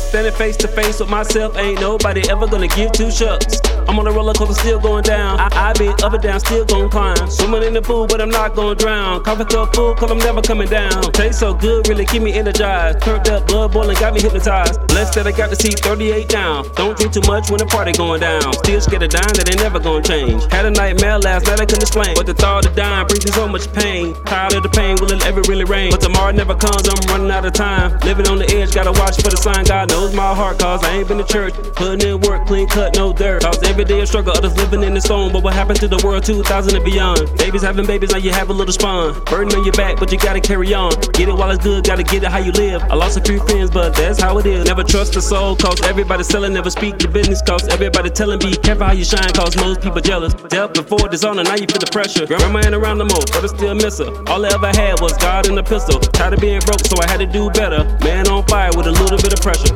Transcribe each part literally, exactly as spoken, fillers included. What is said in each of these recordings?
Standing face to face with myself, ain't nobody ever gonna give two shucks. I'm on a roller coaster, still going down. I, I been up and down, still gon' climb. Swimming in the pool, but I'm not gon' drown. Coffee cup full, cause I'm never coming down. Taste so good, really keep me energized. Turned up, blood boiling, got me hypnotized. Blessed that I got to see thirty-eight down. Don't drink too much when the party going down. Still scared of dying, that ain't never gon' change. Had a nightmare last night, I couldn't explain. But the thought of dying brings me so much pain. Tired of the pain, will it ever really rain? But tomorrow never comes, I'm running out of time. Living on the edge, gotta watch for the sign. God knows my heart, cause I ain't been to church. Putting in work, clean cut, no dirt. Cause every day a struggle, others living in the storm. But what happened to the world two thousand and beyond? Babies having babies, now you have a little spawn. Burden on your back, but you gotta carry on. Get it while it's good, gotta get it how you live. I lost a few friends, but that's how it is. Never trust the soul, cause everybody selling. Never speak your business, cause everybody telling. Be careful how you shine, cause most people jealous. Dealt before dishonor, now you feel the pressure. Grandma ain't around no more, but I still miss her. All I ever had was God and a pistol. Tired of being broke, so I had to do better. Man on fire with a little bit of pressure.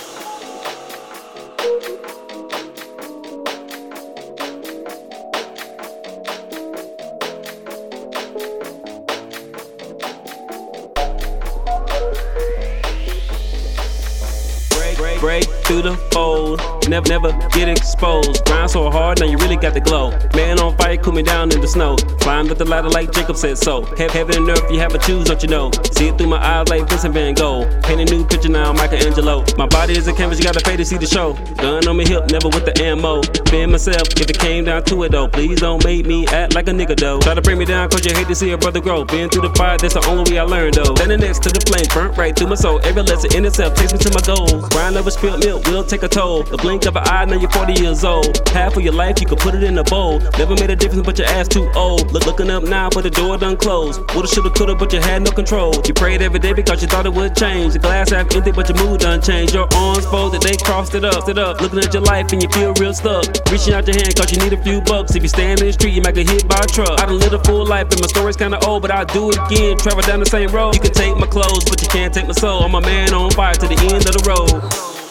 Break through the fold, never, never get exposed. Grind so hard, now you really got the glow. Man on fire, cool me down in the snow. Climbed up the ladder like Jacob said so. Heaven and earth, you have to choose, don't you know? See it through my eyes like Vincent Van Gogh. Paint a new picture now, Michelangelo. My body is a canvas, you gotta pay to see the show. Gun on my hip, never with the ammo. Being myself, if it came down to it though. Please don't make me act like a nigga though. Try to bring me down cause you hate to see a brother grow. Been through the fire, that's the only way I learned though. Standing next to the flame, burnt right through my soul. Every lesson in itself takes me to my goals. Grind over spilled milk will take a toll. The blink of an eye, now you're forty years old. Half of your life, you could put it in a bowl. Never made a difference, but your ass too old. Look, looking up now, but the door done closed. Woulda, shoulda, coulda, but you had no control. You prayed every day because you thought it would change. The glass half empty, but your mood done changed. Your arms folded, they crossed it up, it up. Looking at your life and you feel real stuck. Reaching out your hand cause you need a few bucks. If you stand in the street, you might get hit by a truck. I done lived a full life and my story's kinda old, but I'll do it again. Travel down the same road. You can take my clothes, but you can't take my soul. I'm a man on fire to the end of the road.